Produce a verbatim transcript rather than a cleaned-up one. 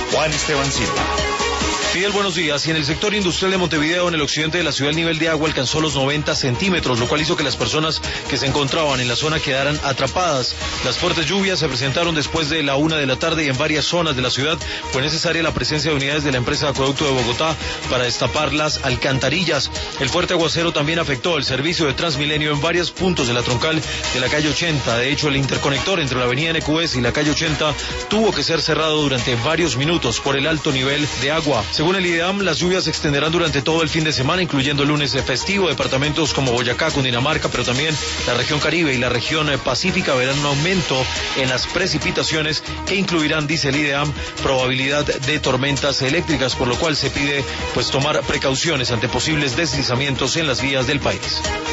Juan Esteban Silva. Fidel, buenos días. Y en el sector industrial de Montevideo, en el occidente de la ciudad, el nivel de agua alcanzó los noventa centímetros, lo cual hizo que las personas que se encontraban en la zona quedaran atrapadas. Las fuertes lluvias se presentaron después de la una de la tarde y en varias zonas de la ciudad fue necesaria la presencia de unidades de la empresa de Acueducto de Bogotá para destapar las alcantarillas. El fuerte aguacero también afectó el servicio de Transmilenio en varios puntos de la troncal de la calle ochenta. De hecho, el interconector entre la avenida N Q S y la calle ochenta tuvo que ser cerrado durante varios minutos por el alto nivel de agua. Según el IDEAM, las lluvias se extenderán durante todo el fin de semana, incluyendo el lunes de festivo. Departamentos como Boyacá, Cundinamarca, pero también la región Caribe y la región Pacífica verán un aumento en las precipitaciones que incluirán, dice el IDEAM, probabilidad de tormentas eléctricas, por lo cual se pide pues tomar precauciones ante posibles deslizamientos en las vías del país.